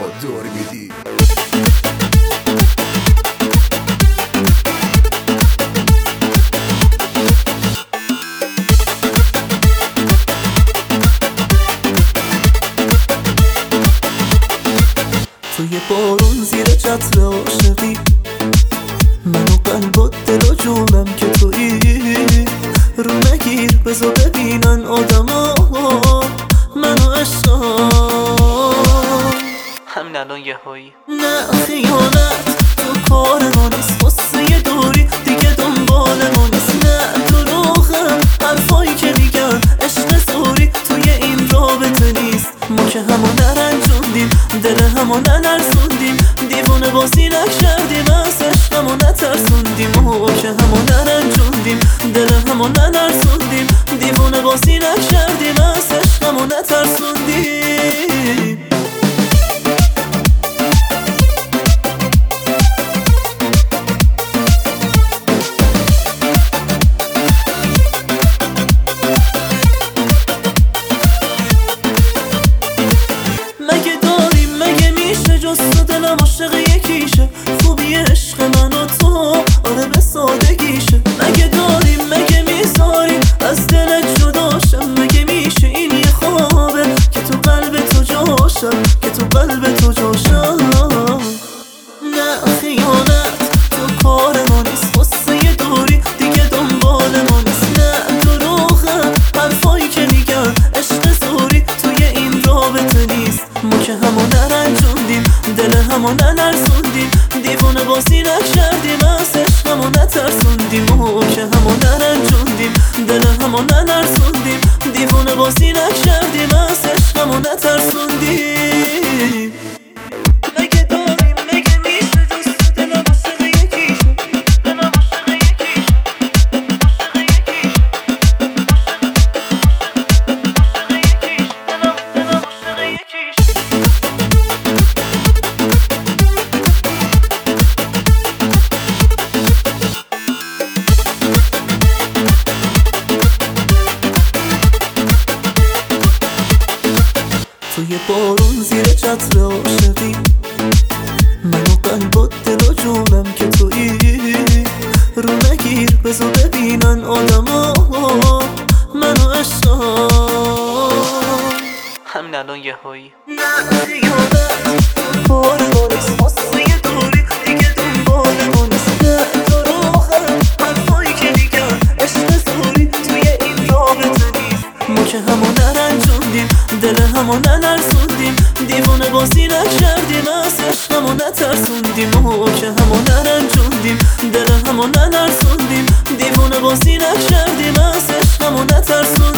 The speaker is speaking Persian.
دور میدی. توی بارون زیر چتر عاشقی، منو قلب و دل و جونم که تویی. رو نگیر بذار ببینن آدما منو عشقم. همین الان یه هایی نه خیانت تو کار ما نیست، واسه دوری دیگه دنبال ما نیست. نه دروغم حرفایی که میگن، عشق زوری توی این رابطه نیست. ما که همو نرنجوندیم، دل همو نلرزوندیم، دیوونه بازی نکردیم، از عشقمو نترسوندیم. ما که همو نرنجوندیم، دل همو نلرزوندیم، دیوونه بازی نکردیم، از عشقمو نترسوندیم. مگه داریم مگه میشه جز تو دلم عاشق یکیشه؟ خوبی عشق من و تو آره به سادگیشه. مگه داریم مگه میذاریم از دلت جداشم؟ مگه میشه این یه خوابه که تو قلب تو جاشم، که تو قلب تو جاشم. نه خیانت تو کار ما نیست، واسه دوری دیگه دنبال ما نیست. نه دروغم حرفایی که میگن، عشق زوری توی این رابطه نیست. ما که همو نرنجوندیم، دل همو نلرزوندیم، دیوونه بازی نکردیم، از عشقمو نترسوندیم. ما که همو نرنجوندیم، دل همو نلرزوندیم، دیوونه بازی نکردیم، از عشقمو نترسوندیم. مگه داریم مگه میشه جز تو دلم عاشق یکیشه؟ دلم عاشق یکیشه، عاشق یکیشه، دلم عاشق یکیشه. توی بارون زیر چتر عاشقی، منو قلب و دل و جونم که تویی. رو نگیر بذار ببینن آدما منو عشقم. همین الان یه هایی نه خیانت کار ما نیست، واسه دوری دیگه دنبال ما نیست. نه دروغم حرفایی که میگن، عشق زوری توی این رابطه نیست. ما که همو نرنجوندیم، دل همو نلرزوندیم، دیوونه بازی نکردیم، از عشقمو نترسوندیم. ما که همو نرنجوندیم، دل همو نلرزوندیم، دیوونه بازی نکردیم، از عشقمو نترسوندیم.